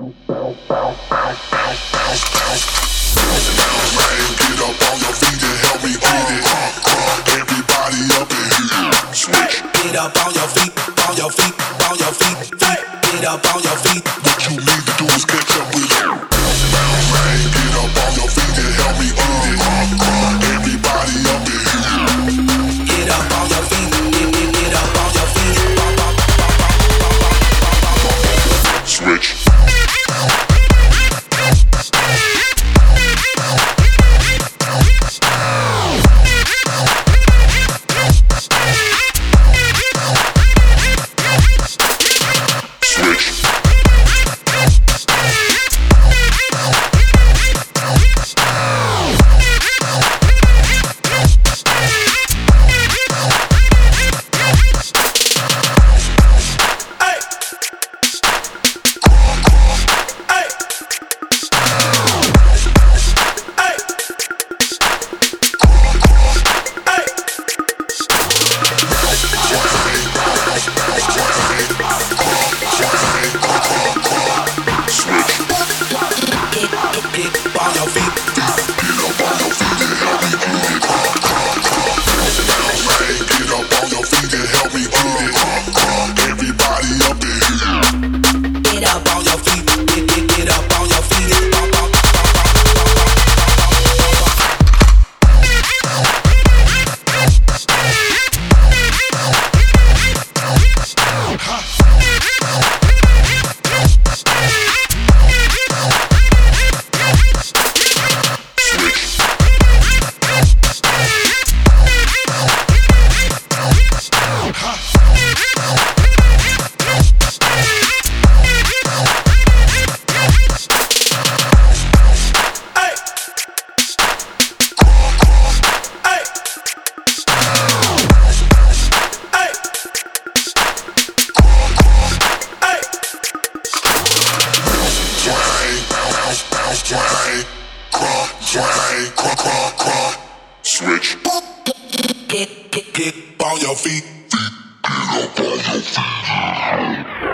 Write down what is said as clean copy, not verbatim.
Get up on your feet, on your feet, on your feet, feet. Get up on your feet. What you need to do is catch up with it. Get up on your feet and help me beat it. Everybody up in here. Get up on your feet, get up on your feet. Switch. Switch. Get on your feet. Get up on your feet.